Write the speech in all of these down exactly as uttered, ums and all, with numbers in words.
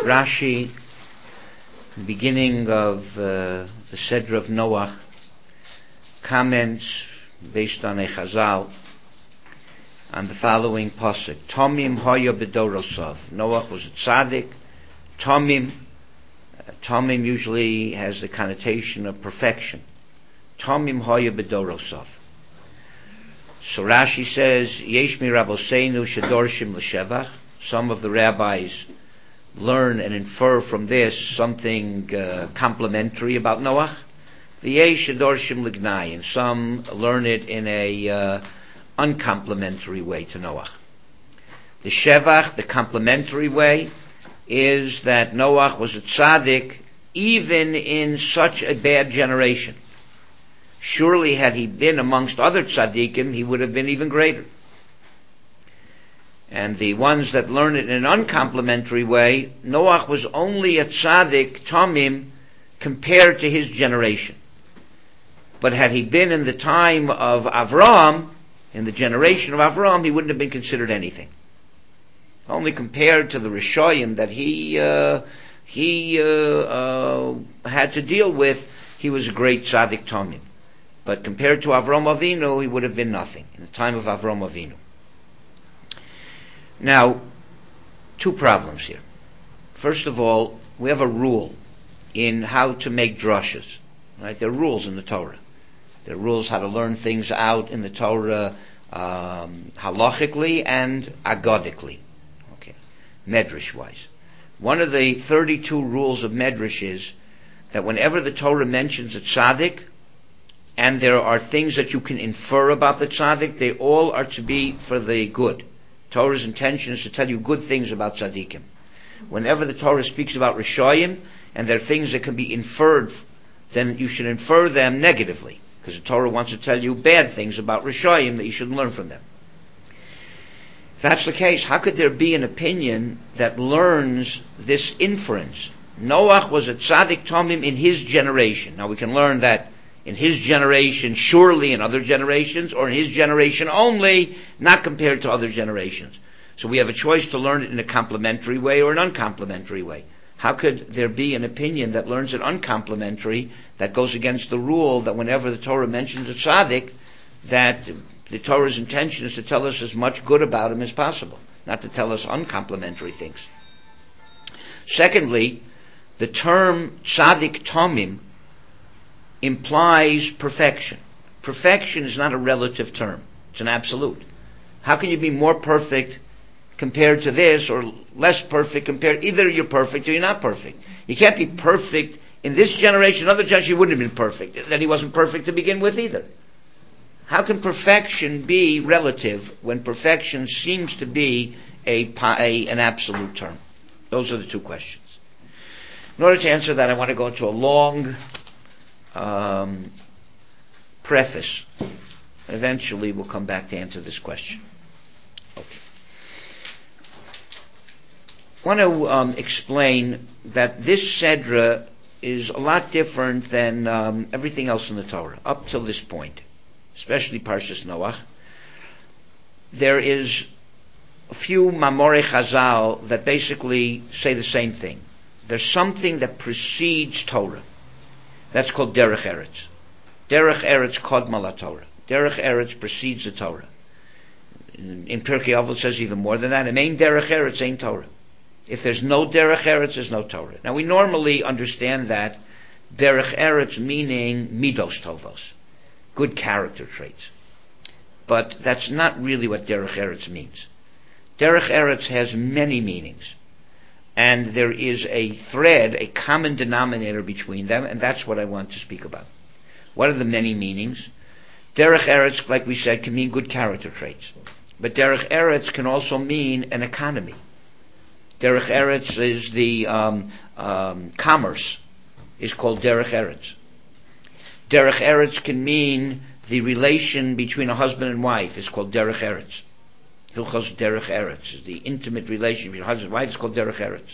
Rashi, the beginning of uh, the Seder of Noach, comments based on a Chazal on the following pasuk: Tomim hoya b'dorosov. Noach was a tzaddik. Tomim, uh, Tomim usually has the connotation of perfection. Tomim hoya b'dorosov. So Rashi says, Yesh mi Rabboseinu shedorshim l'shevach. Some of the rabbis learn and infer from this something uh, complimentary about Noach. V'yesh shedorshim l'gnai, and some learn it in a uh, uncomplimentary way to Noach. The shevach, the complimentary way, is that Noach was a tzaddik even in such a bad generation. Surely had he been amongst other tzaddikim, he would have been even greater. And the ones that learn it in an uncomplimentary way, Noach was only a tzaddik, Tomim, compared to his generation. But had he been in the time of Avram, in the generation of Avram, he wouldn't have been considered anything. Only compared to the Rishoyim that he uh, he uh, uh, had to deal with, he was a great tzaddik Tomim. But compared to Avram Avinu, he would have been nothing in the time of Avram Avinu. Now, two problems here. First of all, we have a rule in how to make drushes. Right? There are rules in the Torah. There are rules how to learn things out in the Torah um, halachically and agodically, okay, medrash-wise. One of the thirty-two rules of medrash is that whenever the Torah mentions a tzaddik, and there are things that you can infer about the tzaddik, they all are to be for the good. Torah's intention is to tell you good things about tzaddikim. Whenever the Torah speaks about Rishoyim, and there are things that can be inferred, then you should infer them negatively, because the Torah wants to tell you bad things about Rishoyim that you shouldn't learn from them. If that's the case, how could there be an opinion that learns this inference? Noach was a tzaddik Tomim in his generation. Now we can learn that in his generation, surely in other generations, or in his generation only, not compared to other generations. So we have a choice to learn it in a complementary way or an uncomplimentary way. How could there be an opinion that learns it uncomplimentary, that goes against the rule that whenever the Torah mentions a tzaddik, that the Torah's intention is to tell us as much good about him as possible, not to tell us uncomplimentary things? Secondly, the term tzaddik tomim implies perfection. Perfection is not a relative term. It's an absolute. How can you be more perfect compared to this, or less perfect compared, either you're perfect or you're not perfect. You can't be perfect in this generation, another generation you wouldn't have been perfect. Then he wasn't perfect to begin with either. How can perfection be relative when perfection seems to be a, a an absolute term? Those are the two questions. In order to answer that, I want to go into a long Um, preface. Eventually we'll come back to answer this question. Okay. I want to um, explain that this Sedra is a lot different than um, everything else in the Torah up till this point, especially Parshas Noach. There is a few Mamorei Chazal that basically say the same thing. There's something that precedes Torah. That's called Derech Eretz. Derech Eretz Kodma LaTorah. Derech Eretz precedes the Torah. In, in Pirkei Avot it says even more than that. It ain't Derech Eretz, ain't Torah. If there's no Derech Eretz, there's no Torah. Now we normally understand that Derech Eretz meaning Midos Tovos, good character traits. But that's not really what Derech Eretz means. Derech Eretz has many meanings. And there is a thread, a common denominator between them, and that's what I want to speak about. What are the many meanings? Derech Eretz, like we said, can mean good character traits. But Derech Eretz can also mean an economy. Derech Eretz is the um, um, commerce, is called Derech Eretz. Derech Eretz can mean the relation between a husband and wife, is called Derech Eretz. Hilchos Derech Eretz is the intimate relation between husband and wife. It's called Derech Eretz.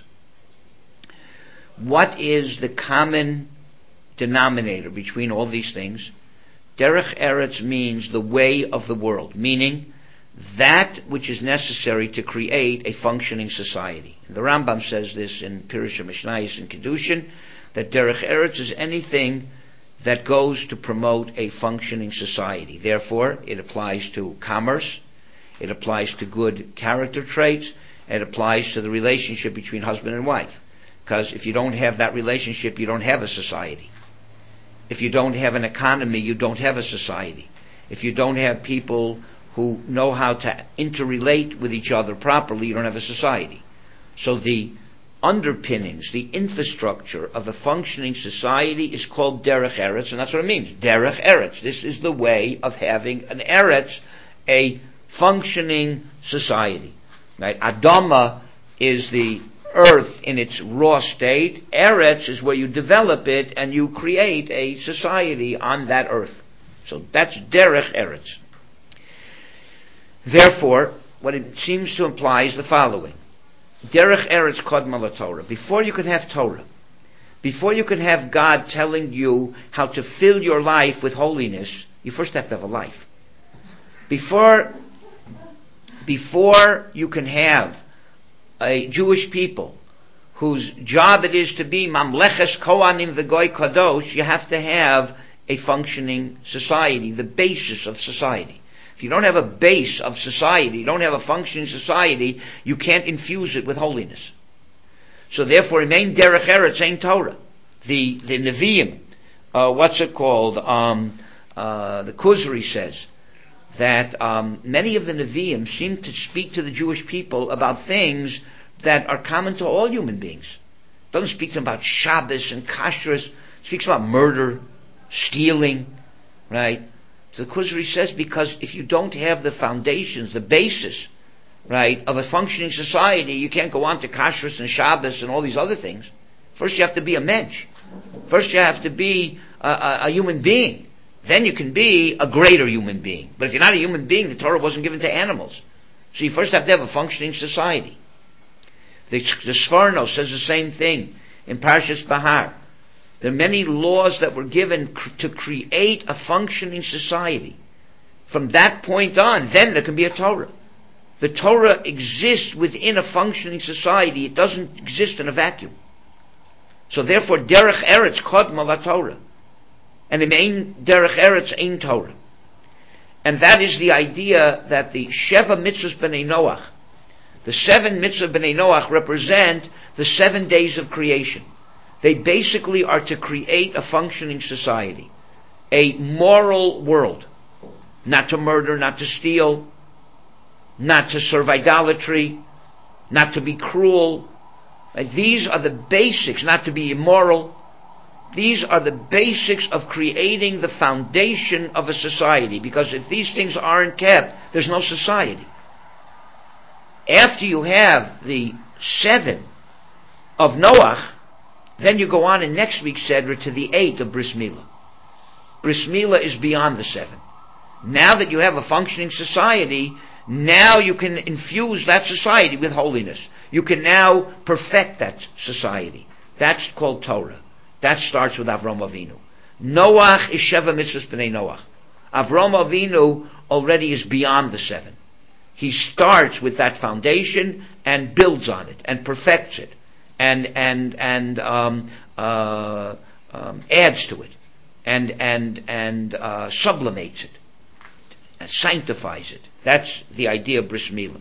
What is the common denominator between all these things? Derech Eretz means the way of the world, meaning that which is necessary to create a functioning society. The Rambam says this in Pirush HaMishnayos and Kedushin, that Derech Eretz is anything that goes to promote a functioning society. Therefore, it applies to commerce, it applies to good character traits, it applies to the relationship between husband and wife. Because if you don't have that relationship, you don't have a society. If you don't have an economy, you don't have a society. If you don't have people who know how to interrelate with each other properly, you don't have a society. So the underpinnings, the infrastructure of a functioning society is called Derech Eretz, and that's what it means. Derech Eretz. This is the way of having an Eretz, a functioning society. Right? Adama is the earth in its raw state. Eretz is where you develop it and you create a society on that earth. So that's Derech Eretz. Therefore, what it seems to imply is the following. Derech Eretz Kodma LaTorah. Before you can have Torah, before you can have God telling you how to fill your life with holiness, you first have to have a life. Before, before you can have a Jewish people whose job it is to be Mamleches Kohanim V'Goy Kadosh, you have to have a functioning society, the basis of society. If you don't have a base of society, you don't have a functioning society, you can't infuse it with holiness. So therefore, remain Derech Eretz Ein Torah. The the Nevi'im, uh, what's it called? Um, uh, the Kuzri says that um, many of the Nevi'im seem to speak to the Jewish people about things that are common to all human beings. It doesn't speak to them about Shabbos and Kashrus. It speaks about murder, stealing, right? So the Kuzri says, because if you don't have the foundations, the basis, right, of a functioning society, you can't go on to Kashrus and Shabbos and all these other things. First you have to be a mensch. First you have to be a, a, a human being. Then you can be a greater human being. But if you're not a human being, the Torah wasn't given to animals. So you first have to have a functioning society. The, the Sforno says the same thing in Parshas Bahar. There are many laws that were given cr- to create a functioning society. From that point on, then there can be a Torah. The Torah exists within a functioning society. It doesn't exist in a vacuum. So therefore, Derech Eretz Kodma LaTorah. And the main Derech Eretz Ein Torah. And that is the idea that the Sheva Mitzvahs B'nai Noach, the seven Mitzvahs B'nai Noach, represent the seven days of creation. They basically are to create a functioning society, a moral world, not to murder, not to steal, not to serve idolatry, not to be cruel. These are the basics, not to be immoral. These are the basics of creating the foundation of a society, because if these things aren't kept, there's no society. After you have the seven of Noach, then you go on in next week's Seder to the eight of Bris Milah. Bris Milah is beyond the seven. Now that you have a functioning society, now you can infuse that society with holiness. You can now perfect that society. That's called Torah. That starts with Avram Avinu. Noach is Sheva Mitzvahs B'nai Noach. Avram Avinu already is beyond the seven. He starts with that foundation and builds on it and perfects it. And and and um, uh, um, adds to it, and and and uh, sublimates it, and sanctifies it. That's the idea of Bris Milah.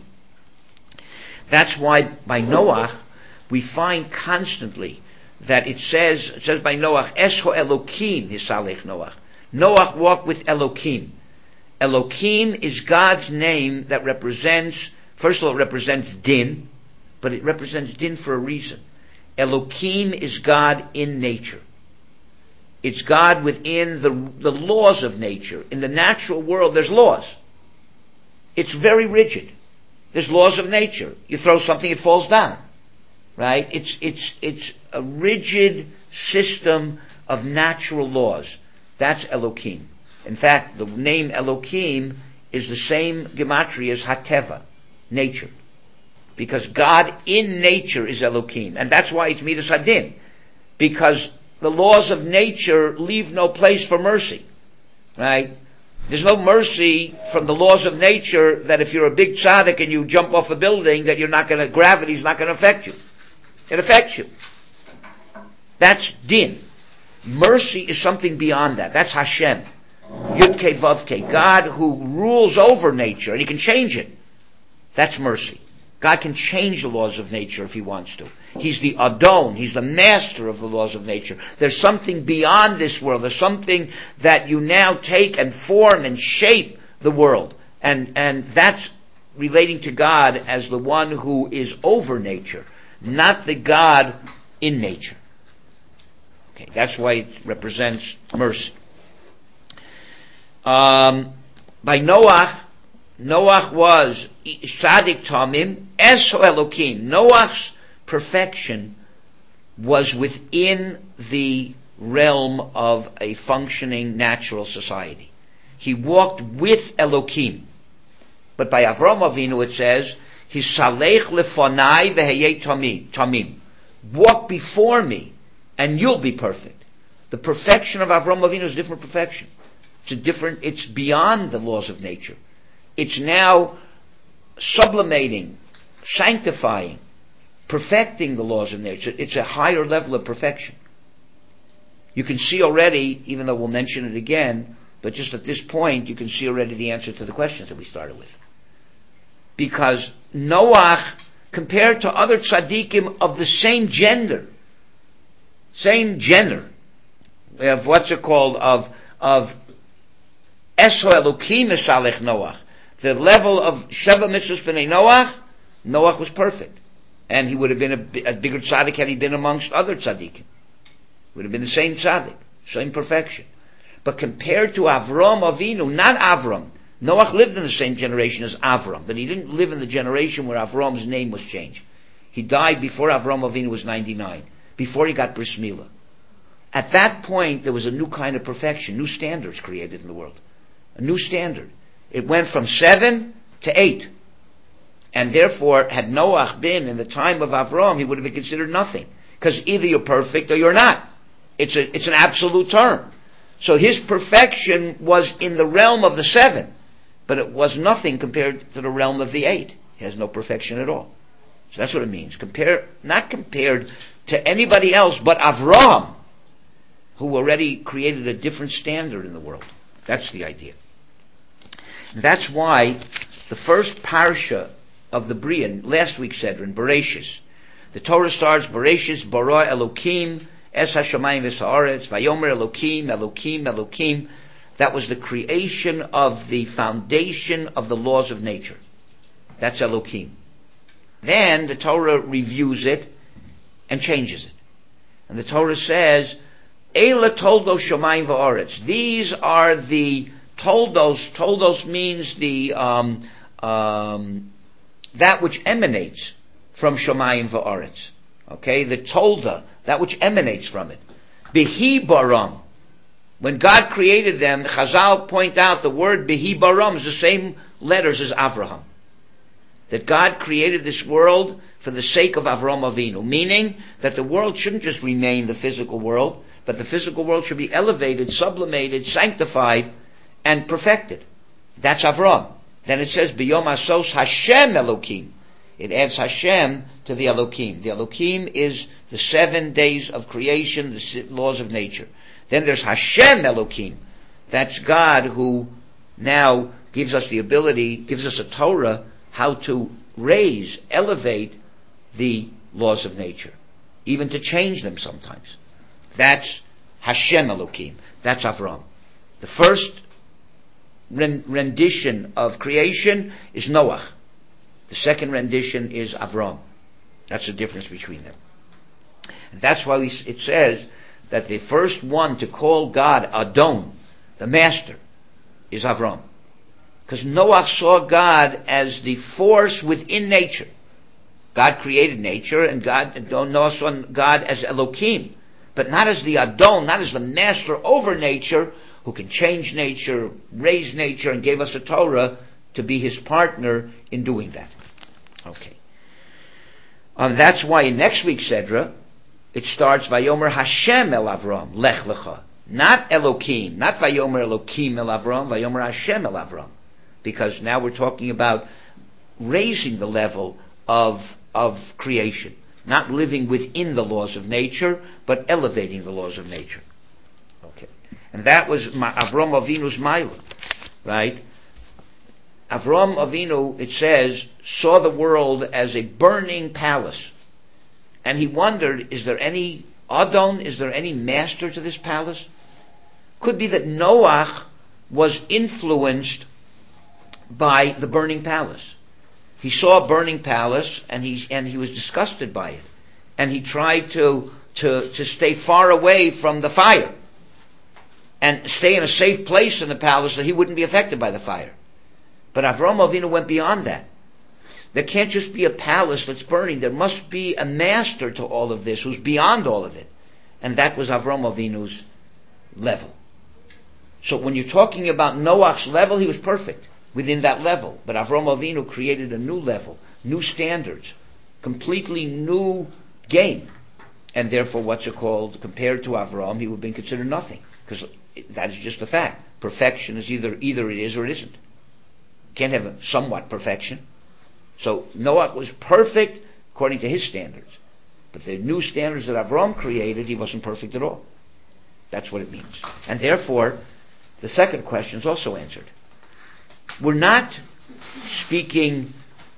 That's why by Noach we find constantly that it says it says by Noach, Es ho Elokim hisalech Noach. Noach walked with Elokim. Elokim is God's name that represents, first of all, it represents din. But it represents din for a reason. Elokim is God in nature. It's God within the, the laws of nature. In the natural world, there's laws. It's very rigid. There's laws of nature. You throw something, it falls down. Right? It's, it's, it's a rigid system of natural laws. That's Elokim. In fact, the name Elokim is the same gematria as Hateva, nature. Because God in nature is Elokim. And that's why it's Midas Hadin. Because the laws of nature leave no place for mercy. Right? There's no mercy from the laws of nature that if you're a big tzaddik and you jump off a building, that you're not going to, gravity's not going to affect you. It affects you. That's din. Mercy is something beyond that. That's Hashem. Yud-Kei Vav-Kei. God who rules over nature, and He can change it. That's mercy. God can change the laws of nature if He wants to. He's the Adon. He's the master of the laws of nature. There's something beyond this world. There's something that you now take and form and shape the world. And, and that's relating to God as the one who is over nature, not the God in nature. Okay, that's why it represents mercy. Um, by Noach, Noach was Tzadik Tamim, Eso Elokim. Noach's perfection was within the realm of a functioning natural society. He walked with Elokim. But by Avram Avinu it says, Hisalech lefonai veheyei tamim. Walk before me, and you'll be perfect. The perfection of Avram Avinu is a different perfection. It's a different, it's beyond the laws of nature. It's now sublimating, sanctifying, perfecting the laws of nature. It's a higher level of perfection. You can see already, even though we'll mention it again, but just at this point, you can see already the answer to the questions that we started with. Because Noach, compared to other tzaddikim of the same gender, same gender, of what's it called, of, of Eso Elokim Esalech Noach, the level of Sheva Mitzvos B'nai Noach, Noach was perfect. And he would have been a, a bigger tzaddik had he been amongst other tzaddikim. Would have been the same tzaddik, same perfection. But compared to Avram Avinu, not Avram, Noach lived in the same generation as Avram, but he didn't live in the generation where Avram's name was changed. He died before Avram Avinu was ninety-nine, before he got bris milah. At that point, there was a new kind of perfection, new standards created in the world. A new standard. It went from seven to eight. And therefore, had Noach been in the time of Avram, he would have been considered nothing. Because either you're perfect or you're not. It's a, it's an absolute term. So his perfection was in the realm of the seven, but it was nothing compared to the realm of the eight. He has no perfection at all. So that's what it means. Compare, not compared to anybody else but Avram, who already created a different standard in the world. That's the idea. And that's why the first parsha of the Bria, last week said in Bereshis, the Torah starts Bereshis bara Elokim es hashamayim v'sa'aretz vayomer Elokim Elokim Elokim. That was the creation of the foundation of the laws of nature. That's Elokim. Then the Torah reviews it and changes it, and the Torah says Eila toldos shamayim v'aretz. These are the toldos. Toldos means the um, um, that which emanates from Shamayim va'aretz. Okay, the tolda, that which emanates from it. Behi baram. When God created them, Chazal point out the word Behi baram is the same letters as Avraham. That God created this world for the sake of Avram Avinu, meaning that the world shouldn't just remain the physical world, but the physical world should be elevated, sublimated, sanctified, and perfected. That's Avram. Then it says, B'yom asos Hashem Elokim. It adds Hashem to the Elokim. The Elokim is the seven days of creation, the laws of nature. Then there's Hashem Elokim. That's God who now gives us the ability, gives us a Torah, how to raise, elevate the laws of nature. Even to change them sometimes. That's Hashem Elokim. That's Avram. The first rendition of creation is Noach. The second rendition is Avram. That's the difference between them. And that's why we, it says that the first one to call God Adon, the master, is Avram. Because Noach saw God as the force within nature. God created nature, and God, Noah saw God as Elokim, but not as the Adon, not as the master over nature, who can change nature, raise nature, and gave us a Torah to be his partner in doing that. Okay. Um, that's why in next week's Sedra, it starts, Vayomer Hashem el Avram, Lech Lecha. Not Elokim, not Vayomer Elokim el Avram, Vayomer Hashem el Avram. Because now we're talking about raising the level of, of creation. Not living within the laws of nature, but elevating the laws of nature. Okay. And that was Avram Avinu's Maila, right? Avram Avinu, it says, saw the world as a burning palace. And he wondered, is there any Adon, is there any master to this palace? Could be that Noach was influenced by the burning palace. He saw a burning palace and he and he was disgusted by it. And he tried to to, to stay far away from the fire. And stay in a safe place in the palace so he wouldn't be affected by the fire. But Avram Avinu went beyond that. There can't just be a palace that's burning. There must be a master to all of this who's beyond all of it. And that was Avram Avinu's level. So when you're talking about Noach's level, he was perfect within that level. But Avram Avinu created a new level, new standards, completely new game. And therefore, what's it called? Compared to Avram, he would have been considered nothing. Because that is just a fact. Perfection is either either it is or it isn't. Can't have a somewhat perfection. So Noach was perfect according to his standards. But the new standards that Avram created, he wasn't perfect at all. That's what it means. And therefore, the second question is also answered. We're not speaking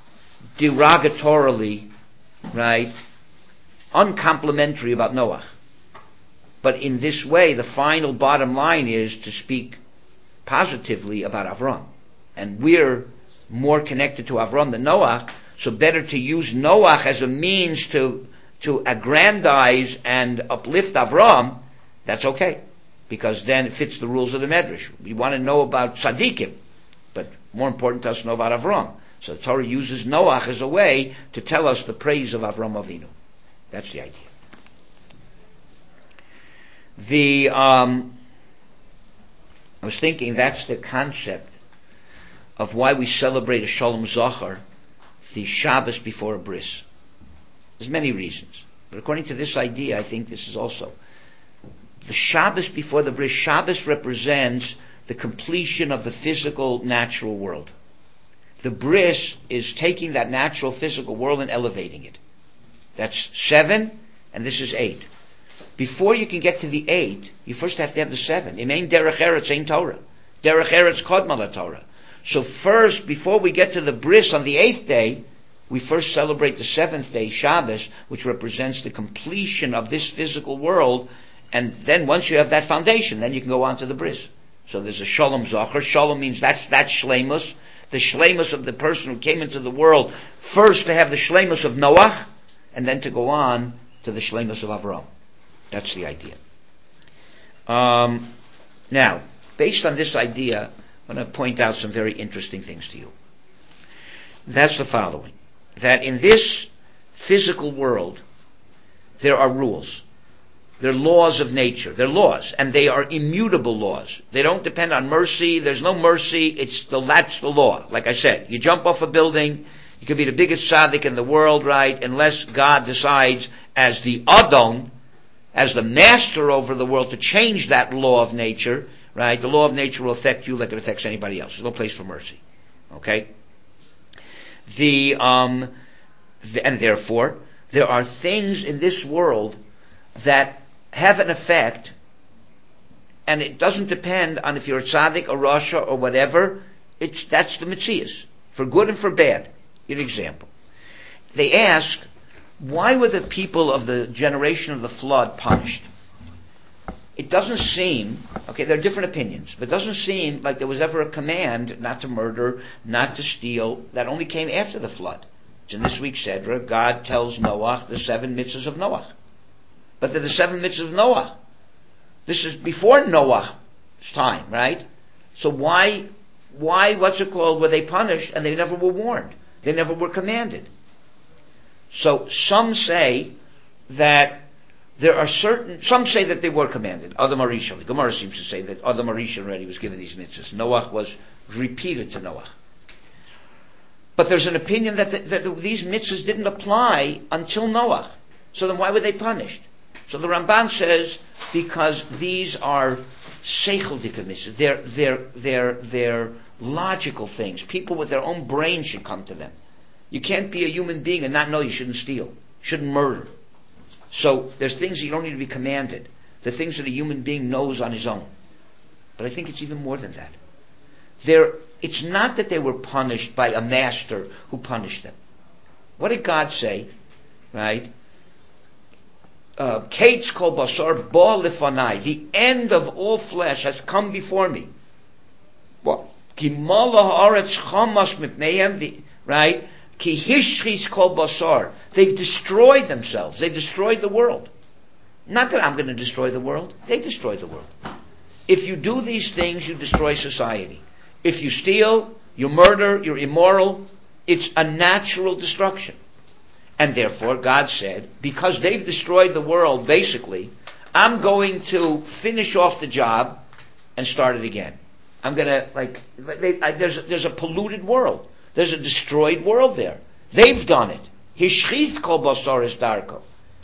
derogatorily, right, uncomplimentary about Noach. But in this way, the final bottom line is to speak positively about Avram. And we're more connected to Avram than Noach, so better to use Noach as a means to to aggrandize and uplift Avram. That's okay, because then it fits the rules of the Medrash. We want to know about Tzaddikim, but more important to us to know about Avram. So the Torah uses Noach as a way to tell us the praise of Avram Avinu. That's the idea. The um, I was thinking that's the concept of why we celebrate a Shalom Zachar, the Shabbos before a bris. There's many reasons, but according to this idea, I think this is also the Shabbos before the bris. Shabbos represents the completion of the physical, natural world. The bris is taking that natural, physical world and elevating it. That's seven, and this is eight. Before you can get to the eight, you first have to have the seven. Im ein derech eretz ein Torah. Derech eretz kodma laTorah. So first, before we get to the bris on the eighth day, we first celebrate the seventh day, Shabbos, which represents the completion of this physical world. And then once you have that foundation, then you can go on to the bris. So there's a Shalom Zachar. Shalom means that's that shleimus. The shleimus of the person who came into the world, first to have the shleimus of Noach, and then to go on to the shleimus of Avram. That's the idea. Um, now, based on this idea, I'm going to point out some very interesting things to you. That's the following. That in this physical world, there are rules. They're laws of nature. They're laws, and they are immutable laws. They don't depend on mercy. There's no mercy. It's the, that's the law. Like I said, you jump off a building, you could be the biggest tzaddik in the world, right, unless God decides as the Adon, as the master over the world, to change that law of nature, right? The law of nature will affect you like it affects anybody else. There's no place for mercy. Okay? The, um, the, and therefore, there are things in this world that have an effect, and it doesn't depend on if you're a tzaddik or rasha or whatever. It's, that's the metzias, for good and for bad. An example. They ask, why were the people of the generation of the flood punished? It doesn't seem, okay, there are different opinions, but it doesn't seem like there was ever a command not to murder, not to steal, that only came after the flood. It's in this week's Sedra, God tells Noah the seven mitzvahs of Noah. But they're the seven mitzvahs of Noah. This is before Noah's time, right? So why, why, what's it called, were they punished and they never were warned? They never were commanded. So some say that there are certain, some say that they were commanded. Adam Arisha, the Gemara seems to say that Adam Arisha already was given these mitzvahs. Noah was repeated to Noah. But there's an opinion that, the, that the, these mitzvahs didn't apply until Noah. So then why were they punished? So the Ramban says, because these are seichel dikamis, they're, they're, they're, they're logical things. People with their own brain should come to them. You can't be a human being and not know you shouldn't steal, shouldn't murder. So there's things that you don't need to be commanded. The things that a human being knows on his own. But I think it's even more than that. They're, it's not that they were punished by a master who punished them. What did God say? Right? Kates kol basar ba lefanai. The end of all flesh has come before me. What? Ki mala haaretz chamas mipneihem. Right? Ki hishchis kol basar. They've destroyed themselves. They destroyed the world. Not that I'm going to destroy the world. They destroyed the world. If you do these things, you destroy society. If you steal, you murder, you're immoral, it's a natural destruction. And therefore, God said, because they've destroyed the world, basically, I'm going to finish off the job and start it again. I'm going to, like, they, I, there's, there's a polluted world. There's a destroyed world there. They've done it. Hishchis kol basar es darko.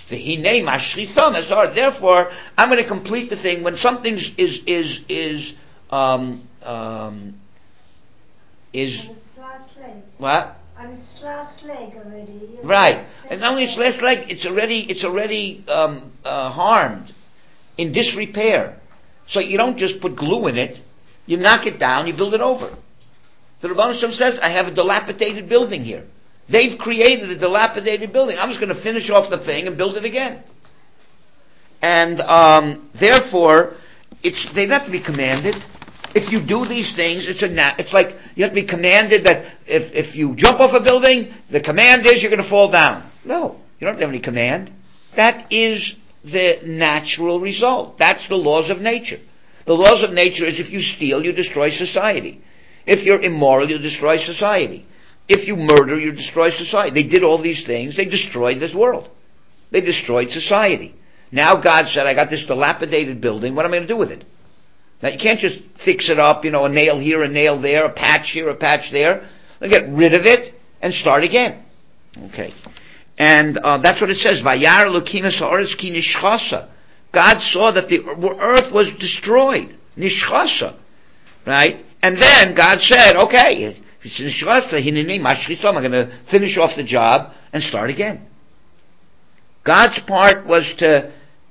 Therefore, I'm going to complete the thing. When something is is is um, um, is and it's last leg. What? And it's last leg already. You Right. know, And not only its last leg, it's already it's already um, uh, harmed, in disrepair. So you don't just put glue in it. You knock it down. You build it over. The Rebbeinu Shem says, "I have a dilapidated building here." They've created a dilapidated building. I'm just going to finish off the thing and build it again. And um, therefore, it's they don't have to be commanded. If you do these things, it's a nat- it's like you have to be commanded that if, if you jump off a building, the command is you're going to fall down. No, you don't have any command. That is the natural result. That's the laws of nature. The laws of nature is if you steal, you destroy society. If you're immoral, you destroy society. If you murder, you destroy society. They did all these things. They destroyed this world. They destroyed society. Now God said, I got this dilapidated building. What am I going to do with it? Now you can't just fix it up, you know, a nail here, a nail there, a patch here, a patch there. They get rid of it and start again. Okay. And uh, that's what it says. Vayar Elokim ha'aretz ki nishchasa. God saw that the earth was destroyed. Nishchasa. Right? And then God said, okay, I'm going to finish off the job and start again. God's part was to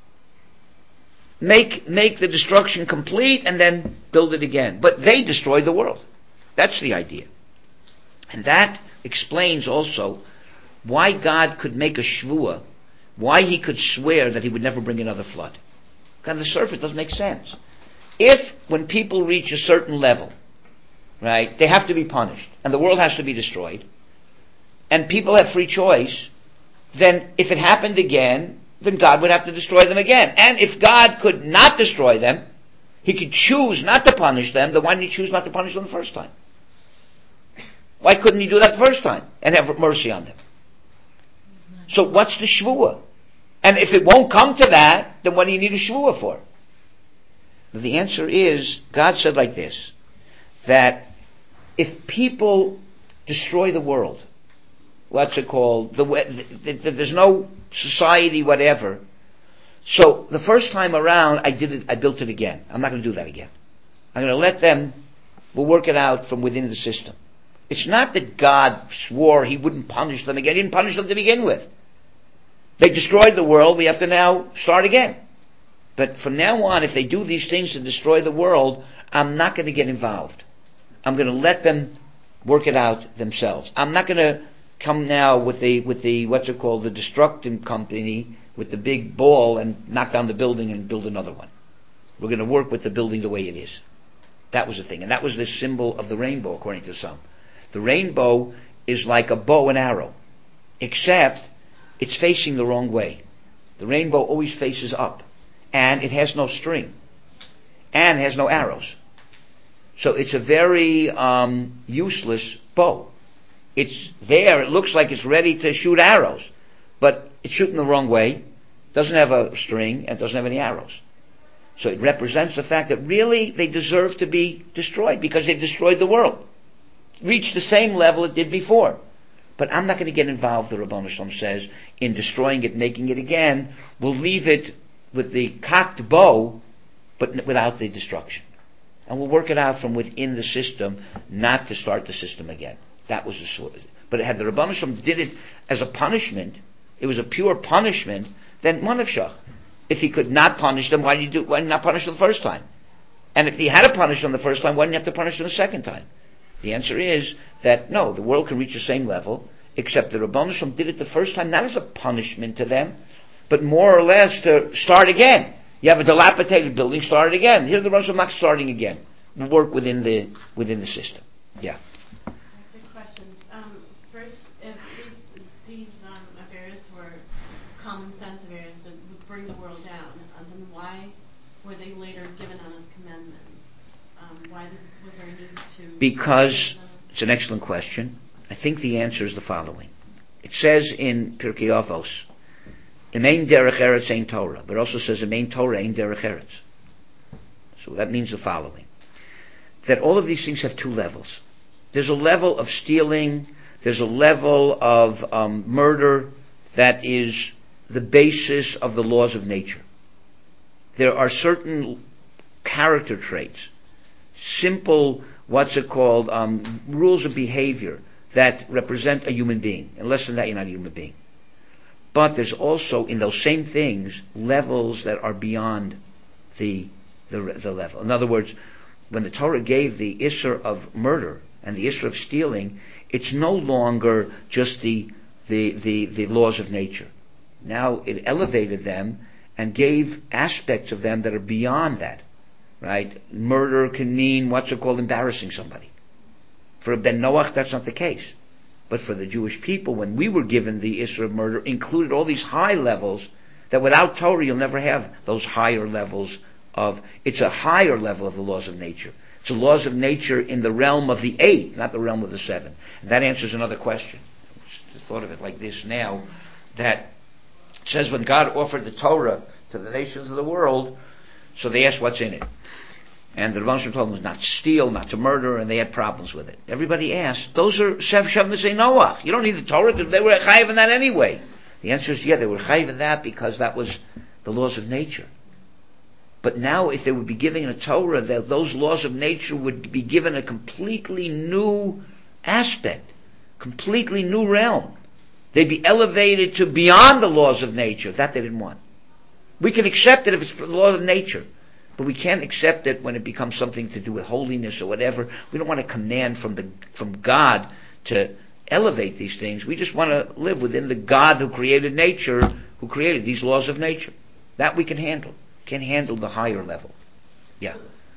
make make the destruction complete and then build it again. But they destroyed the world. That's the idea. And that explains also why God could make a shvuah, why he could swear that he would never bring another flood. On the surface, it doesn't make sense. If, when people reach a certain level, right, they have to be punished, and the world has to be destroyed, and people have free choice, then if it happened again, then God would have to destroy them again. And if God could not destroy them, he could choose not to punish them, then why didn't he choose not to punish them the first time? Why couldn't he do that the first time and have mercy on them? So what's the shvuah? And if it won't come to that, then what do you need a shvuah for? The answer is, God said like this, that if people destroy the world, what's it called? The, the, the, there's no society, whatever. So the first time around, I did it. I built it again. I'm not going to do that again. I'm going to let them. We'll work it out from within the system. It's not that God swore he wouldn't punish them again. He didn't punish them to begin with. They destroyed the world. We have to now start again. But from now on, if they do these things to destroy the world, I'm not going to get involved. I'm going to let them work it out themselves. I'm not going to come now with the with the what's it called, the destructing company with the big ball and knock down the building and build another one. We're going to work with the building the way it is. That was the thing, and that was the symbol of the rainbow, according to some. The rainbow is like a bow and arrow, except it's facing the wrong way. The rainbow always faces up, and it has no string, and has no arrows. So it's a very um, useless bow. It's there, it looks like it's ready to shoot arrows, but it's shooting the wrong way, doesn't have a string, and doesn't have any arrows. So it represents the fact that really they deserve to be destroyed because they destroyed the world. Reached the same level it did before. But I'm not going to get involved, the Rebbeinu Shalom says, in destroying it, making it again. We'll leave it with the cocked bow, but n- without the destruction. And we'll work it out from within the system, not to start the system again. That was the source. But had the Rebbeinu Shalom did it as a punishment, it was a pure punishment, then Manavshach. If he could not punish them, why did he do? Why did he not punish them the first time? And if he had to punish them the first time, why didn't he have to punish them the second time? The answer is that no, the world can reach the same level, except the Rebbeinu Shalom did it the first time not as a punishment to them, but more or less to start again. You have a dilapidated building, start it again. Here's the Rebbeinu Shalom not starting again. We'll work within the within the system. Yeah. Two questions. Um, first, if these, these um, affairs were common sense affairs that would bring the world down, uh, then why were they later given on as commandments? Um, why did, was there a need to... Because, it's an excellent question. I think the answer is the following. It says in Pirkei Avos, Emein derech eretz ein Torah, but it also says Emein Torah ein derech eretz. So that means the following. That all of these things have two levels. There's a level of stealing, there's a level of um, murder that is the basis of the laws of nature. There are certain character traits, simple, what's it called, um, rules of behavior that represent a human being. And less than that, you're not a human being. But there's also, in those same things, levels that are beyond the the, the level. In other words, when the Torah gave the Isser of murder and the Isser of stealing, it's no longer just the the, the, the laws of nature. Now it elevated them and gave aspects of them that are beyond that. Right? Murder can mean, what's it called, embarrassing somebody. For Ben Noach, that's not the case. But for the Jewish people, when we were given the Isser of murder, included all these high levels that without Torah you'll never have those higher levels of, it's a higher level of the laws of nature. It's the laws of nature in the realm of the eight, not the realm of the seven. And that answers another question. I just thought of it like this now, that it says when God offered the Torah to the nations of the world, so they asked what's in it. And the Rebbeinu Shalom told them not to steal, not to murder, and they had problems with it. Everybody asked, those are Shev Shev Nisei Noach. You don't need the Torah, they were chayiv in that anyway. The answer is, yeah, they were chayiv in that because that was the laws of nature. But now if they would be given a Torah, that those laws of nature would be given a completely new aspect, completely new realm. They'd be elevated to beyond the laws of nature. That they didn't want. We can accept it if it's the law of nature. But we can't accept it when it becomes something to do with holiness or whatever. We don't want to command from the from God to elevate these things. We just want to live within the God who created nature, who created these laws of nature. That we can handle. Can handle the higher level. Yeah. Oh,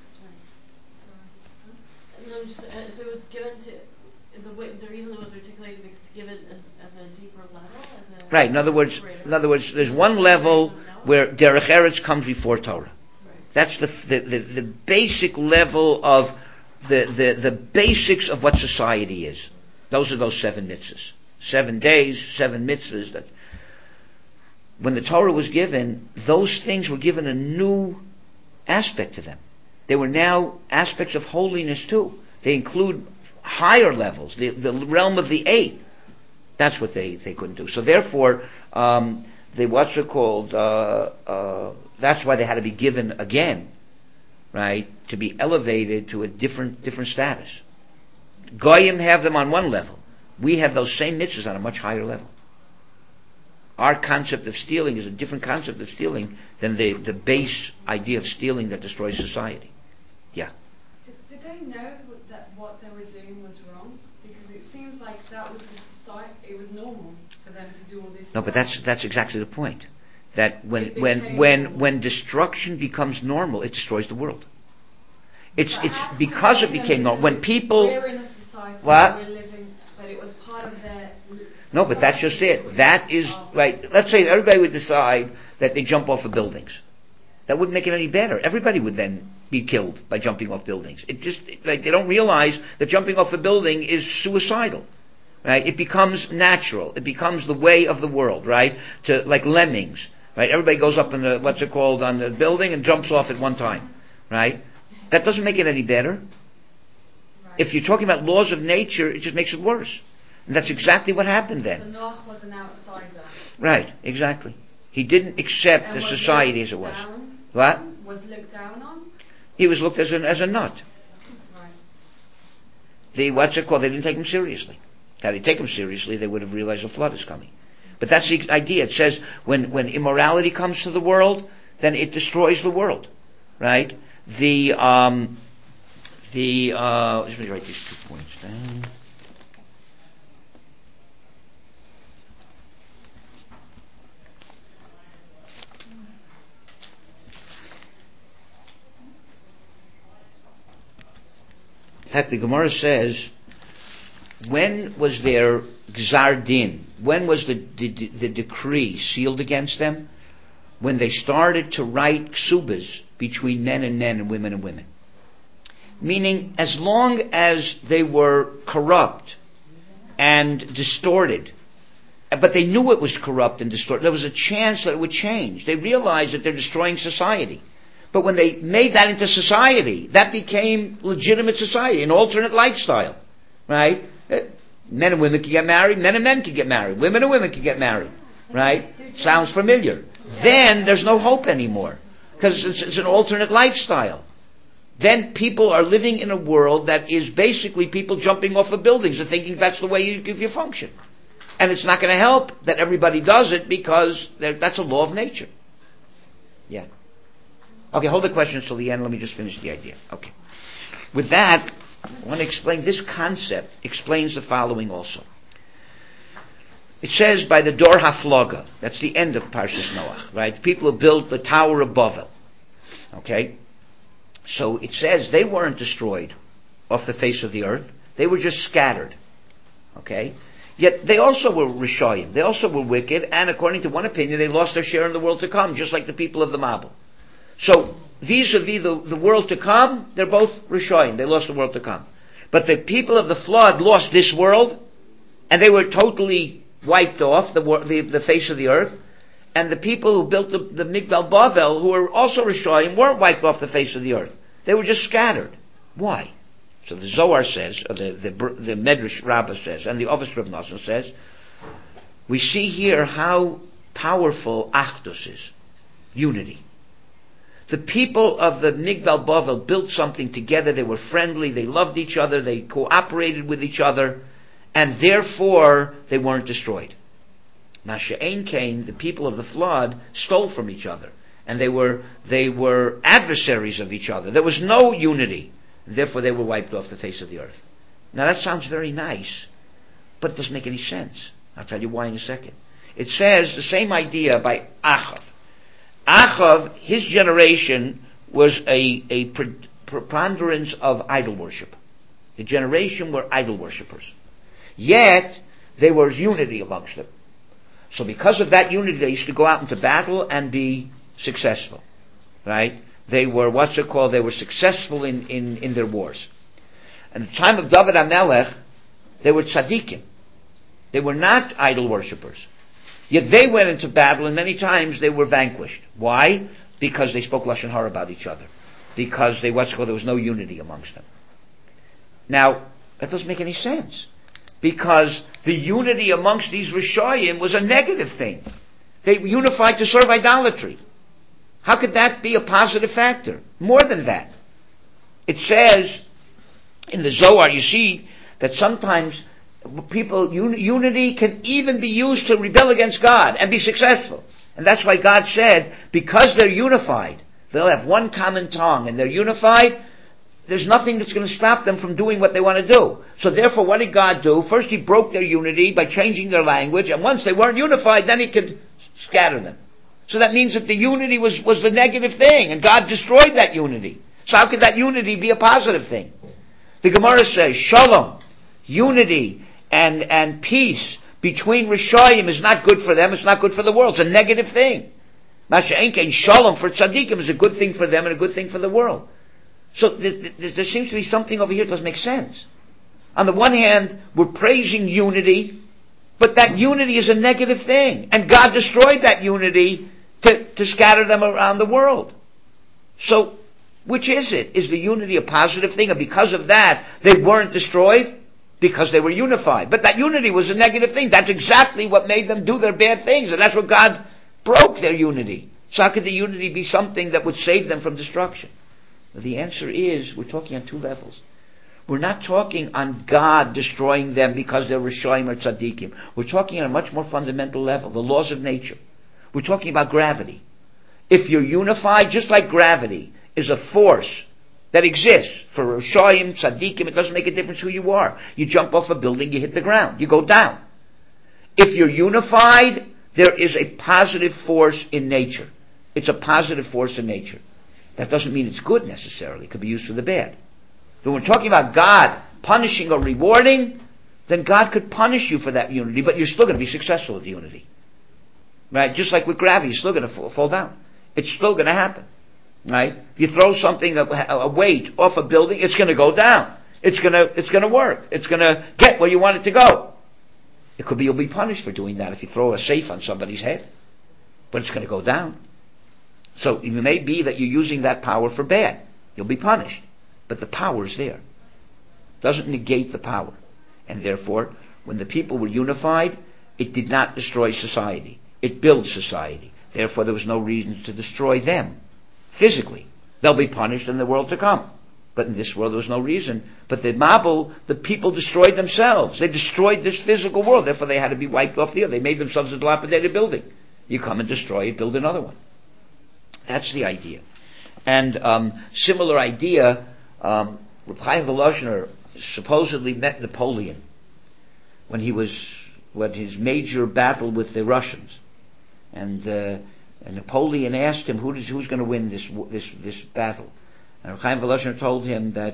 sorry. No, just, uh, so it was given to the way, the reason it was articulated because to give it as, as a deeper level. As a right. In other words, in other words, there's one level where derech eretz comes before Torah. That's the the, the the basic level of the, the the basics of what society is. Those are those seven mitzvahs. Seven days, seven mitzvahs. That when the Torah was given, those things were given a new aspect to them. They were now aspects of holiness too. They include higher levels, the, the realm of the eight. That's what they, they couldn't do. So therefore, um, they what's it called? Uh, uh, that's why they had to be given again, right? To be elevated to a different different status. Goyim have them on one level. We have those same mitzvahs on a much higher level. Our concept of stealing is a different concept of stealing than the, the base idea of stealing that destroys society. Yeah. Did, did they know that what they were doing was wrong? Because it seems like that was the society. It was normal for them to do all this. No, but that's that's exactly the point. That when when when when destruction becomes normal, it destroys the world. It's but it's because it became normal. When people we're in a society what? We're living, but it was part of their. No, but that's just it. That is right. Let's say everybody would decide that they jump off of buildings. That wouldn't make it any better. Everybody would then be killed by jumping off buildings. It just like they don't realize that jumping off a building is suicidal. Right? It becomes natural. It becomes the way of the world, right? To like lemmings, right? Everybody goes up in the what's it called on the building and jumps off at one time, right? That doesn't make it any better. Right. If you're talking about laws of nature, it just makes it worse. And that's exactly what happened then. So Noach was an outsider. Right, exactly. He didn't accept And the was society looked as it was. down What? on? Was looked down on? He was looked as a, as a nut. Right. The, what's it called? They didn't take him seriously. Had they taken him seriously, they would have realized a flood is coming. But that's the idea. It says when, when immorality comes to the world, then it destroys the world. Right? The, um, the, uh, let me write these two points down. In fact, the Gemara says, when was their gzar din? When was the, the, the decree sealed against them? When they started to write ksubas between men and men and women and women. Meaning, as long as they were corrupt and distorted, but they knew it was corrupt and distorted, there was a chance that it would change. They realized that they're destroying society. But when they made that into society, that became legitimate society, an alternate lifestyle, right? Men and women can get married, men and men can get married, women and women can get married, right? Sounds familiar. Then there's no hope anymore, because it's, it's an alternate lifestyle. Then people are living in a world that is basically people jumping off of buildings and thinking that's the way you, you function. And it's not going to help that everybody does it, because that's a law of nature. Yeah. Okay, hold the questions till the end. Let me just finish the idea. Okay. With that, I want to explain this concept. Explains the following also. It says by the Dor HaFloga. That's the end of Parshas Noach, right? The people who built the Tower of Babel. Okay. So it says they weren't destroyed off the face of the earth. They were just scattered. Okay. Yet they also were Rishayim. They also were wicked, and according to one opinion, they lost their share in the world to come, just like the people of the Mabul. So, vis-a-vis the, the world to come, they're both Rishayim. They lost the world to come. But the people of the flood lost this world, and they were totally wiped off the, the, the face of the earth. And the people who built the, the Migdal Bavel, who were also Rishayim, weren't wiped off the face of the earth. They were just scattered. Why? So the Zohar says, or the, the, the Medrash Rabbah says, and the Avos Rav Nosson says, we see here how powerful Achdus is. Unity. The people of the Migdal Bavel built something together. They were friendly. They loved each other. They cooperated with each other. And therefore, they weren't destroyed. Masha'ain Cain, the people of the flood, stole from each other. And they were, they were adversaries of each other. There was no unity. Therefore, they were wiped off the face of the earth. Now, that sounds very nice, but it doesn't make any sense. I'll tell you why in a second. It says the same idea by Achav. Achav, his generation was a, a pre- preponderance of idol worship. The generation were idol worshippers. Yet, there was unity amongst them. So because of that unity, they used to go out into battle and be successful. Right? They were, what's it called? They were successful in, in, in their wars. At the time of David HaMelech, they were tzaddikim. They were not idol worshippers. Yet they went into battle, and many times they were vanquished. Why? Because they spoke Lashon Hara about each other. Because they, what's it called? There was no unity amongst them. Now, that doesn't make any sense. Because the unity amongst these Rishayim was a negative thing. They unified to serve idolatry. How could that be a positive factor? More than that. It says in the Zohar, you see that sometimes people, un- unity can even be used to rebel against God and be successful. And that's why God said, because they're unified, they'll have one common tongue and they're unified, there's nothing that's going to stop them from doing what they want to do. So therefore, what did God do? First, He broke their unity by changing their language, and once they weren't unified, then He could scatter them. So that means that the unity was, was the negative thing, and God destroyed that unity. So how could that unity be a positive thing? The Gemara says, Shalom, unity and, and peace between Rishayim is not good for them, it's not good for the world. It's a negative thing. Masha'en Kein Shalom for tzaddikim is a good thing for them and a good thing for the world. So th- th- there seems to be something over here that doesn't make sense. On the one hand, we're praising unity, but that unity is a negative thing. And God destroyed that unity to, to scatter them around the world. So, which is it? Is the unity a positive thing? And because of that, they weren't destroyed? Because they were unified. But that unity was a negative thing. That's exactly what made them do their bad things. And that's what God broke their unity. So how could the unity be something that would save them from destruction? Well, the answer is, we're talking on two levels. We're not talking on God destroying them because they're Rishoyim or Tzaddikim. We're talking on a much more fundamental level, the laws of nature. We're talking about gravity. If you're unified, just like gravity is a force that exists for Rishoyim, Tzaddikim, it doesn't make a difference who you are. You jump off a building, you hit the ground, you go down. If you're unified, there is a positive force in nature. It's a positive force in nature. That doesn't mean it's good necessarily. It could be used for the bad. When we're talking about God punishing or rewarding, then God could punish you for that unity, but you're still going to be successful with the unity. Right? Just like with gravity, you're still going to fall, fall down. It's still going to happen. Right? If you throw something, a, a weight off a building, it's going to go down. It's going to, it's going to work. It's going to get where you want it to go. It could be you'll be punished for doing that if you throw a safe on somebody's head. But it's going to go down. So it may be that you're using that power for bad. You'll be punished. But the power is there. It doesn't negate the power. And therefore, when the people were unified, it did not destroy society. It built society. Therefore, there was no reason to destroy them physically. They'll be punished in the world to come. But in this world, there was no reason. But the Mabul, the people destroyed themselves. They destroyed this physical world. Therefore, they had to be wiped off the earth. They made themselves a dilapidated building. You come and destroy it, build another one. That's the idea. And um, similar idea, um, Reb Chaim Volozhiner supposedly met Napoleon when he was, when his major battle with the Russians. And, uh, and Napoleon asked him, Who does, who's going to win this, this, this battle? And Reb Chaim Volozhiner told him that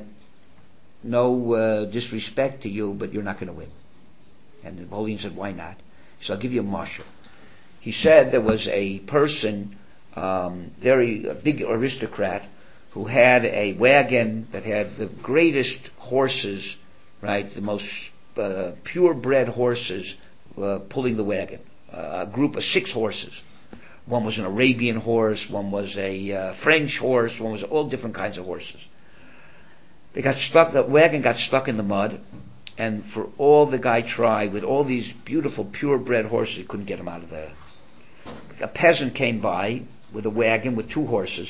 no uh, disrespect to you, but you're not going to win. And Napoleon said, why not? He said, I'll give you a marshal. He said there was a person, um, very a big aristocrat, who had a wagon that had the greatest horses, right, the most uh, purebred horses uh, pulling the wagon. Uh, a group of six horses. One was an Arabian horse, one was a uh, French horse, one was all different kinds of horses. They got stuck, the wagon got stuck in the mud, and for all the guy tried, with all these beautiful purebred horses, he couldn't get them out of there. A peasant came by with a wagon with two horses,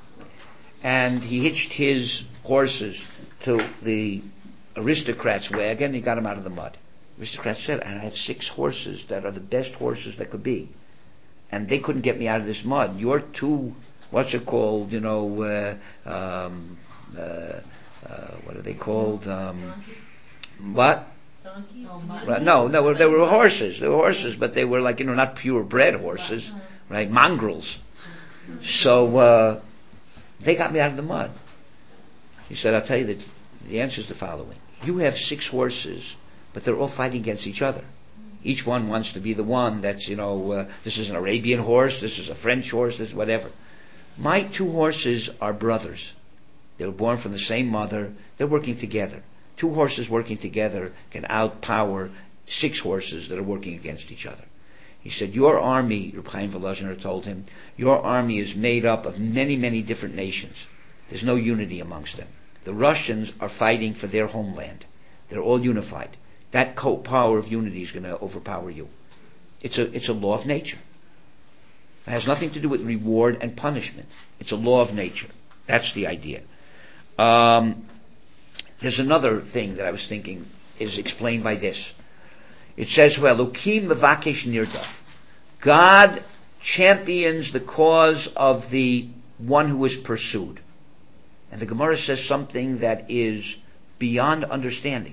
and he hitched his horses to the aristocrat's wagon, he got them out of the mud. The aristocrat said, I have six horses that are the best horses that could be, and they couldn't get me out of this mud. Your two, what's it called, you know, uh, um, uh, uh, what are they called? Um, what? Donkeys? Right, no, no, they were horses. They were horses, but they were like, you know, not purebred horses, right? Mongrels. So uh, they got me out of the mud. He said, I'll tell you that the answer is the following. You have six horses, but they're all fighting against each other. Each one wants to be the one that's, you know, uh, this is an Arabian horse, this is a French horse, this is whatever. My two horses are brothers. They were born from the same mother. They're working together. Two horses working together can outpower six horses that are working against each other. He said, your army, Reb Chaim Volozhiner told him, your army is made up of many, many different nations. There's no unity amongst them. The Russians are fighting for their homeland. They're all unified. That co-power of unity is going to overpower you. It's a, it's a law of nature. It has nothing to do with reward and punishment. It's a law of nature. That's the idea. Um, there's another thing that I was thinking is explained by this. It says, well, Elokim mevakesh nirdaf. God champions the cause of the one who is pursued. And the Gemara says something that is beyond understanding.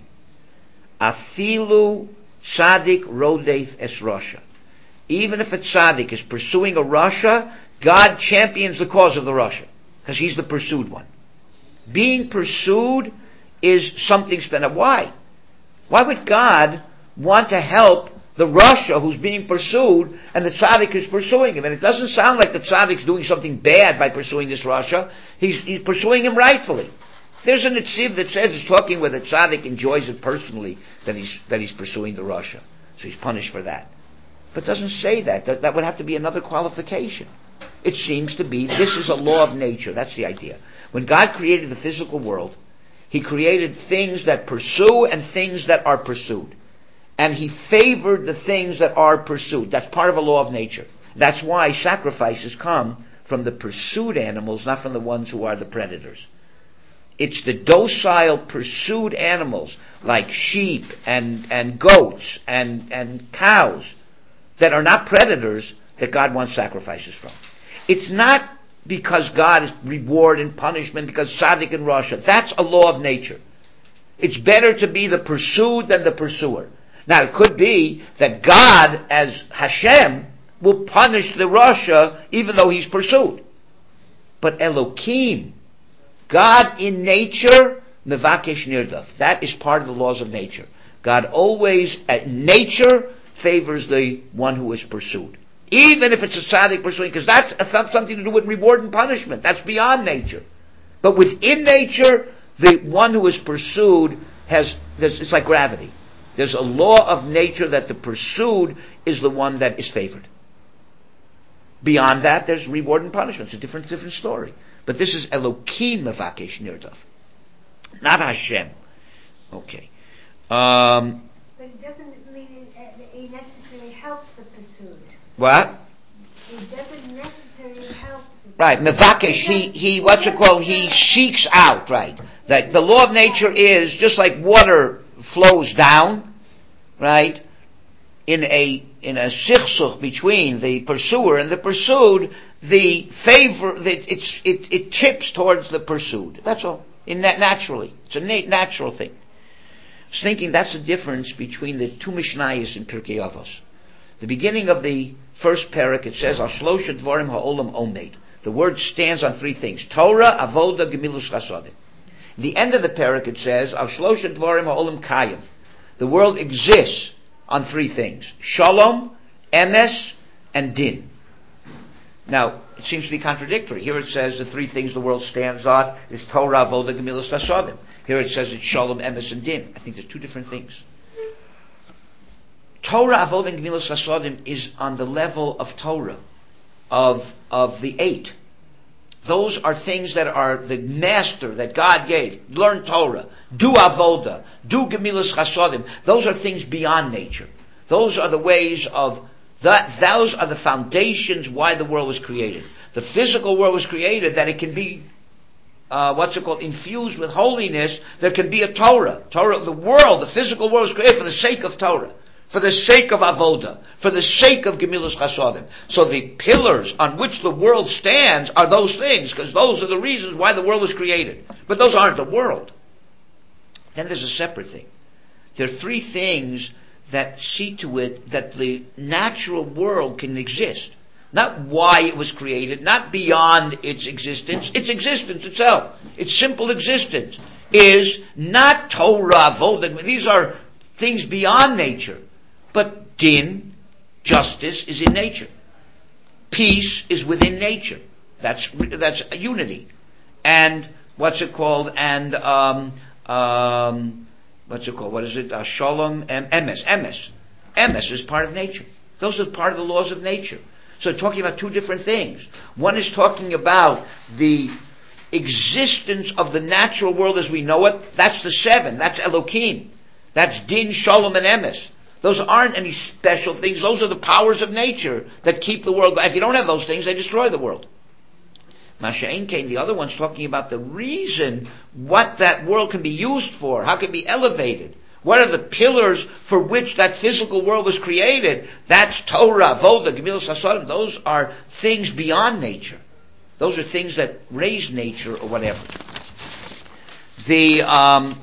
Afilu tzaddik rodef es rasha. Even if a tzaddik is pursuing a rasha, God champions the cause of the rasha, because he's the pursued one. Being pursued is something special. Why? Why would God want to help the rasha who's being pursued and the tzaddik is pursuing him? And it doesn't sound like the tzaddik's doing something bad by pursuing this rasha. He's, he's pursuing him rightfully. There's a netziv that says he's talking where the tzaddik enjoys it personally that he's that he's pursuing the rasha, so he's punished for that. But it doesn't say that. that. That would have to be another qualification. It seems to be this is a law of nature. That's the idea. When God created the physical world, He created things that pursue and things that are pursued, and He favored the things that are pursued. That's part of a law of nature. That's why sacrifices come from the pursued animals, not from the ones who are the predators. It's the docile pursued animals, like sheep and, and goats and, and cows, that are not predators, that God wants sacrifices from. It's not because God is reward and punishment, because tzaddik and rasha. That's a law of nature. It's better to be the pursued than the pursuer. Now, it could be that God, as Hashem, will punish the rasha even though he's pursued. But Elokim, God in nature, mevakesh nirdaf. That is part of the laws of nature. God always, at nature, favors the one who is pursued. Even if it's a tzaddik pursuing, because that's something to do with reward and punishment. That's beyond nature. But within nature, the one who is pursued has, it's like gravity. There's a law of nature that the pursued is the one that is favored. Beyond that, there's reward and punishment. It's a different, different story. But this is Elokim mevakesh nirdaf, not Hashem. Okay. Um, but it doesn't mean it, it necessarily helps the pursued. What? It doesn't necessarily help. Right, mevakesh, he, he, what's it called? He seeks out, right. That the law of nature is, just like water flows down, right, in a, in a sichsuch between the pursuer and the pursued, the favor, the, it's, it, it tips towards the pursued. That's all. In that, naturally. It's a na- natural thing. I was thinking that's the difference between the two Mishnayos in Pirkei Avos. The beginning of the first parak, it says, Al shlosha dvarim ha'olam omed. The word stands on three things. Torah, avoda, gemilus chasadim. The end of the parak, it says, Al shlosha dvarim ha'olam kayim. The world exists on three things. Shalom, emes, and din. Now, it seems to be contradictory. Here it says the three things the world stands on is Torah, avoda, gemilus chasadim. Here it says it's shalom, emes, and din. I think there's two different things. Torah, Avodah, and Gemilas Chasadim is on the level of Torah, of of the eight. Those are things that are the master that God gave. Learn Torah, do Avodah, do Gemilas Chasadim. Those are things beyond nature. Those are the ways of that. Those are the foundations why the world was created. The physical world was created that it can be, uh, what's it called, infused with holiness. There can be a Torah. Torah of the world, the physical world was created for the sake of Torah. For the sake of Avodah, for the sake of Gemilus Chasadim. So the pillars on which the world stands are those things, because those are the reasons why the world was created. But those aren't the world. Then there's a separate thing. There are three things that see to it that the natural world can exist. Not why it was created, not beyond its existence. Its existence itself, its simple existence, is not Torah, Avodah. These are things beyond nature. But din, justice, is in nature. Peace is within nature. That's that's a unity. And what's it called? And um, um, what's it called? What is it? Uh, shalom and emes. Emes. Emes is part of nature. Those are part of the laws of nature. So talking about two different things. One is talking about the existence of the natural world as we know it. That's the seven. That's Elokim. That's din, shalom, and emes. Those aren't any special things. Those are the powers of nature that keep the world going. If you don't have those things, they destroy the world. Masha'in Kain, the other one's talking about the reason what that world can be used for, how it can be elevated. What are the pillars for which that physical world was created? That's Torah, Avodah, Gemilas Chasadim. Those are things beyond nature. Those are things that raise nature or whatever. The... Um,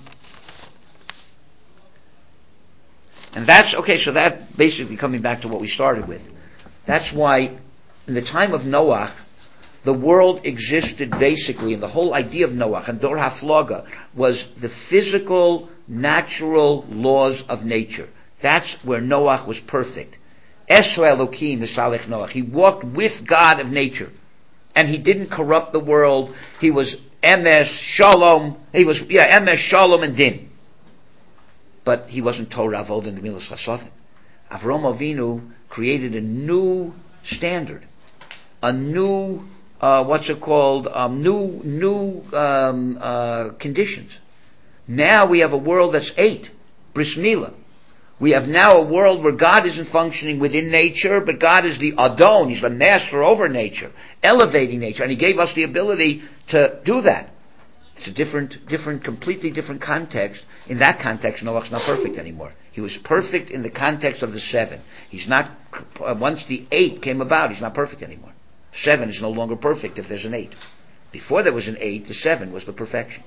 And that's, okay, so that basically coming back to what we started with. That's why in the time of Noach, the world existed basically, and the whole idea of Noach and Dor HaFlaga was the physical, natural laws of nature. That's where Noach was perfect. Esro Elokim Misalech Noach. He walked with God of nature. And he didn't corrupt the world. He was Emes, Shalom, he was, yeah, Emes, Shalom, and Din. But he wasn't Torah, Avodah, and Gemilas Chasadim. Avraham Avinu created a new standard, a new, uh, what's it called, um, new, new um, uh, conditions. Now we have a world that's eight, Bris Milah. We have now a world where God isn't functioning within nature, but God is the Adon, He's the master over nature, elevating nature, and He gave us the ability to do that. It's a different, different, completely different context. In that context, Noah's not perfect anymore. He was perfect in the context of the seven. He's not, uh, once the eight came about, he's not perfect anymore. Seven is no longer perfect if there's an eight. Before there was an eight, the seven was the perfection.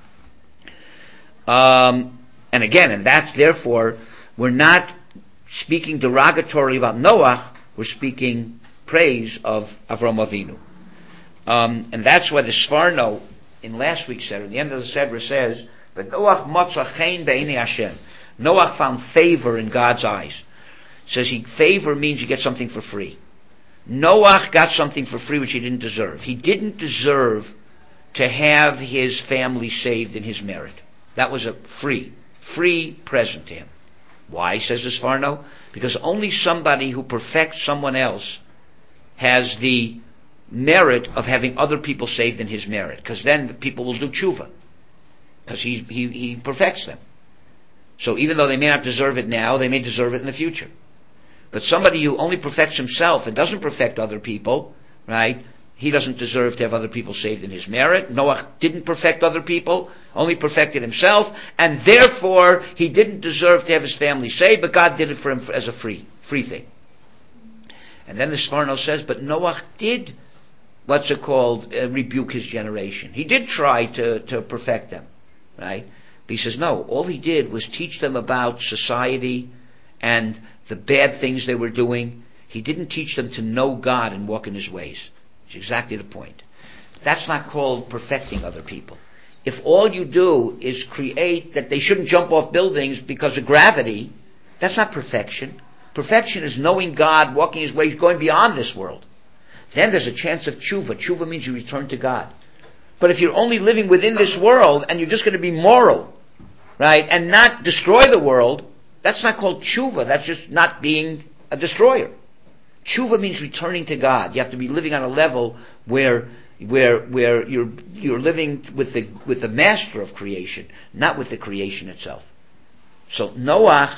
Um, and again, and that's therefore, we're not speaking derogatory about Noah, we're speaking praise of Avraham Avinu. Um, and that's why the Sforno, in last week's Seder, in the end of the Seder says, "But Noach motza chen be'inei Hashem." Noach found favor in God's eyes. It says he favor means you get something for free. Noach got something for free which he didn't deserve. He didn't deserve to have his family saved in his merit. That was a free, free present to him. Why, says the Sforno? Because only somebody who perfects someone else has the merit of having other people saved in his merit. Because then the people will do tshuva. Because he, he, he perfects them. So even though they may not deserve it now, they may deserve it in the future. But somebody who only perfects himself and doesn't perfect other people, right, he doesn't deserve to have other people saved in his merit. Noah didn't perfect other people, only perfected himself, and therefore he didn't deserve to have his family saved, but God did it for him as a free, free thing. And then the Sforno says, but Noah did, what's it called, uh, rebuke his generation. He did try to, to perfect them, right? But he says, no, all he did was teach them about society and the bad things they were doing. He didn't teach them to know God and walk in His ways. It's exactly the point. That's not called perfecting other people. If all you do is create that they shouldn't jump off buildings because of gravity, that's not perfection. Perfection is knowing God, walking His ways, going beyond this world. Then there's a chance of tshuva. Tshuva means you return to God. But if you're only living within this world and you're just going to be moral, right, and not destroy the world, that's not called tshuva. That's just not being a destroyer. Tshuva means returning to God. You have to be living on a level where where where you're you're living with the with the master of creation, not with the creation itself. So Noach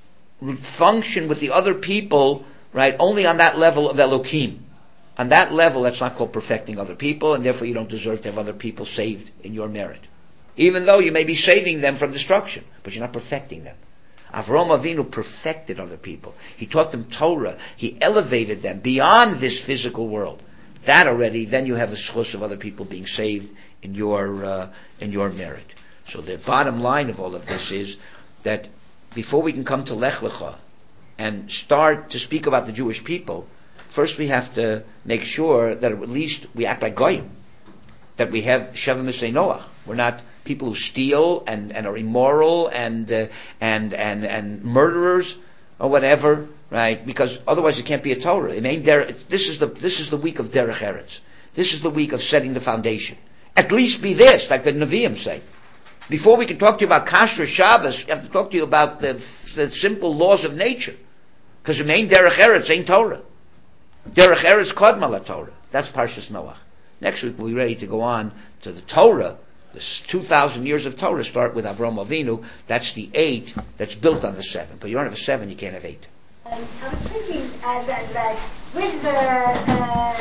functioned with the other people, right, only on that level of Elohim. On that level, that's not called perfecting other people, and therefore you don't deserve to have other people saved in your merit. Even though you may be saving them from destruction, but you're not perfecting them. Avraham Avinu perfected other people. He taught them Torah. He elevated them beyond this physical world. That already, then you have the schus of other people being saved in your uh, in your merit. So the bottom line of all of this is that before we can come to Lech Lecha and start to speak about the Jewish people, first we have to make sure that at least we act like Goyim. That we have Sheva Misei Noach. We're not people who steal and, and are immoral and uh, and and and murderers or whatever, right? Because otherwise it can't be a Torah. It ain't there. It's, this is the this is the week of Derech Eretz. This is the week of setting the foundation. At least be this, like the Nevi'im say. Before we can talk to you about Kasher Shabbos, we have to talk to you about the, the simple laws of nature. Because the main Derech Eretz ain't Torah. Derech Eretz Kodma la Torah. That's Parshas Noach. Next week we'll be ready to go on to the Torah. This two thousand years of Torah start with Avraham Avinu. That's the eight that's built on the seven. But you don't have a seven, you can't have eight. Um, I was thinking uh, that, that with the uh,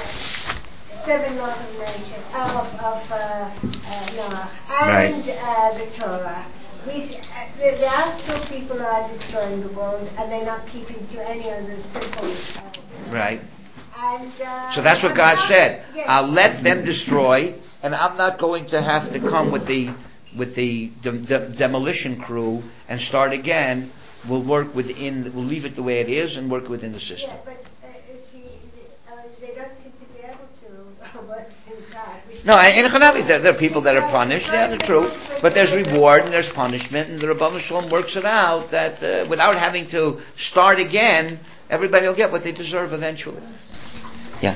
seven laws of nature, uh, of, of uh, uh, Noah, and right. uh, the Torah, we, uh, there, there are still people who are destroying the world, and they're not keeping to any of the simple. Uh, right. And, uh, so that's what God not, said. Yes. I'll let them destroy, and I'm not going to have to come with the with the de- de- demolition crew and start again. We'll work within. We'll leave it the way it is and work within the system. Yeah, but uh, see, uh, they don't seem to be able to work inside. No, in Hanavi, there, there are people that are punished. Yeah, that's true. But there's reward and there's punishment, and the Rebbeinu Shalom works it out that uh, without having to start again, everybody will get what they deserve eventually. Yeah.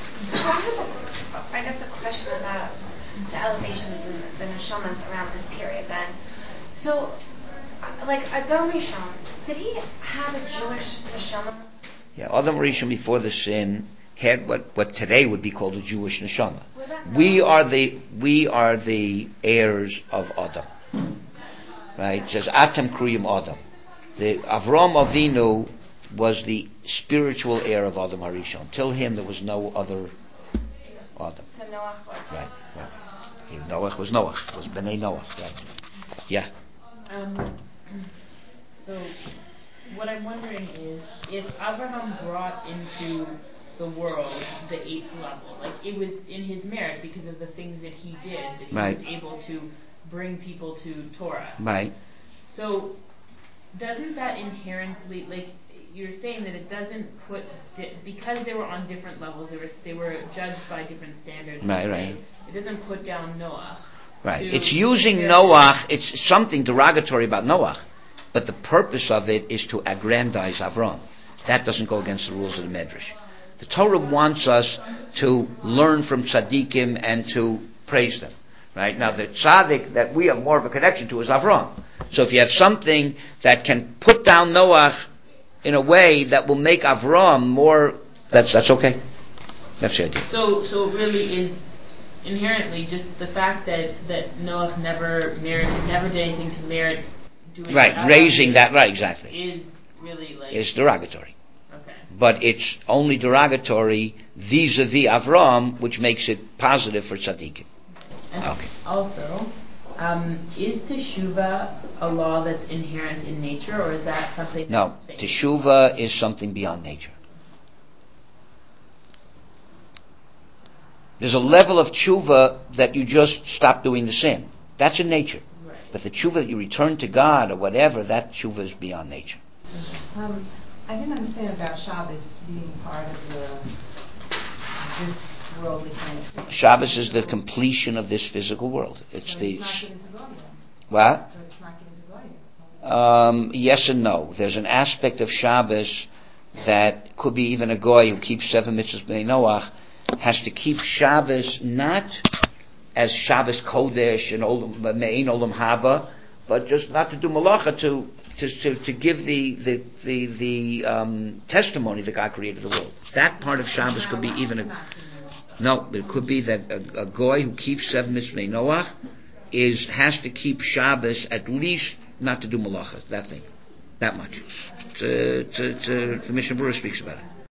I guess a question about the elevations and the neshamas around this period then. So, like Adam Rishon, did he have a Jewish neshama? Yeah, Adam Rishon before the sin had what, what today would be called a Jewish neshama. We are the we are the heirs of Adam. Right? It says Atam Kriyim Adam. The Avram Avinu was the spiritual heir of Adam Harishon. Till him, there was no other Adam. So Noach was. Right, right. He, Noach was Noach. It was Bnei Noach, right? Yeah. Um, so, what I'm wondering is, if Abraham brought into the world the eighth level, like it was in his merit because of the things that he did, that he right. was able to bring people to Torah. Right. So, doesn't that inherently, like, you're saying that it doesn't put, di- because they were on different levels, they were they were judged by different standards. Right, right. It doesn't put down Noach. Right. It's using Noach, it's something derogatory about Noach, but the purpose of it is to aggrandize Avram. That doesn't go against the rules of the Medrash. The Torah wants us to learn from tzaddikim and to praise them. Right? Now, the tzaddik that we have more of a connection to is Avram. So if you have something that can put down Noach in a way that will make Avram more, that's that's okay. That's the idea. So, so it really is inherently just the fact that, that Noach never merited, never did anything to merit doing right, that. raising that, right, exactly. Is really like... Is derogatory. Okay. But it's only derogatory vis-a-vis Avram, which makes it positive for tzaddikim. And okay. Also, um, is teshuvah a law that's inherent in nature, or is that something... No, teshuvah is something beyond nature. There's a level of tshuva that you just stop doing the sin. That's in nature. Right. But the tshuva that you return to God or whatever, that tshuva is beyond nature. Um, I didn't understand about Shabbos being part of the, this worldly kind of thing. Shabbos is the completion of this physical world. It's so the... It's not given to God yet. What? So it's not given to God yet. Um, yes and no. There's an aspect of Shabbos that could be even a goy who keeps seven mitzvahs b'nei Noach, has to keep Shabbos not as Shabbos Kodesh and Olam, Me'ein Olam Haba, but just not to do malacha, to to to, to give the the the, the um, testimony that God created the world. That part of Shabbos could be even a no. It could be that a, a goy who keeps seven mitzvahs b'nei Noach is has to keep Shabbos at least not to do malacha. That thing, that much. To, to, to, the Mishnah Berurah speaks about it.